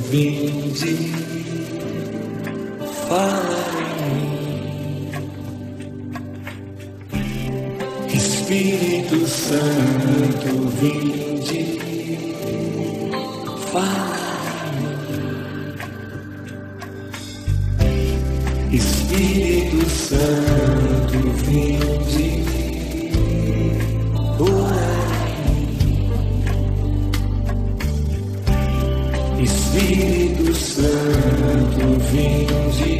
Vinde, fala em mim. Espírito Santo, vinde, fala em mim. Espírito Santo, vinde, ora em mim. Espírito Santo, vinde,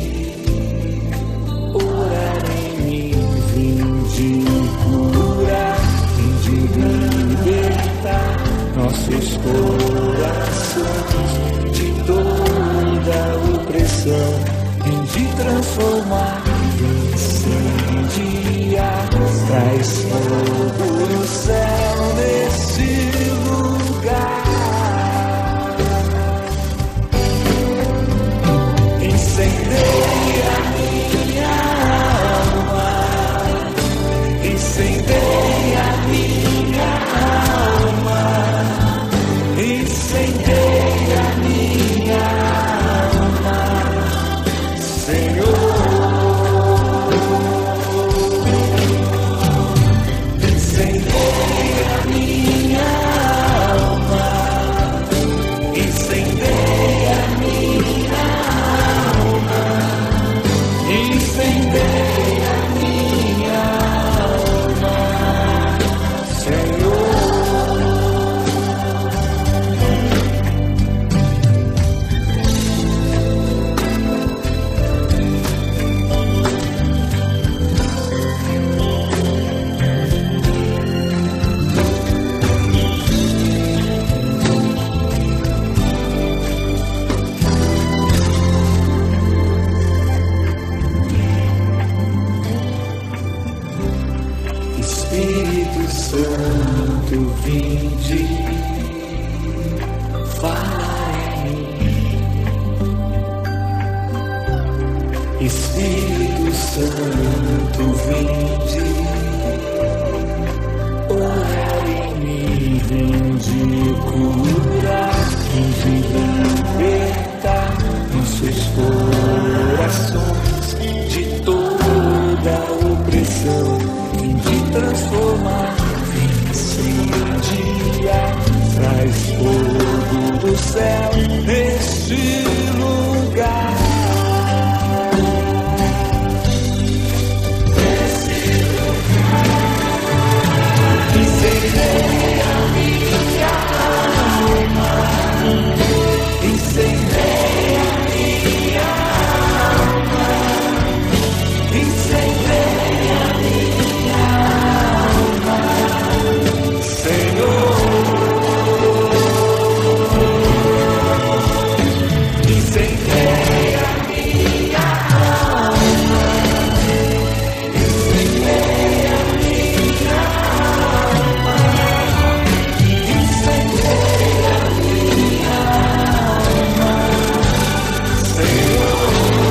orar em mim, vinde curar, vinde libertar nossos corações de toda opressão, vinde transformar, incendiar, traz fogo do céu nesse lugar. Incendeia minha alma, incendeia minha alma, incendeia minha alma, Senhor. Incendeia minha alma, incendeia minha alma. Incendeia minha alma, Senhor. Espírito Santo, vinde, fala em mim. Espírito Santo, vinde, orar em mim, vinde curar, vinde libertar nossos corações de toda opressão. Vinde transformar, vinde incendiar, traz fogo do céu neste lugar. Nesse lugar. Incendeia minha alma, incendeia minha alma, incendeia minha alma, Senhor. Incendeia minha alma, incendeia minha alma, incendeia minha alma, Senhor.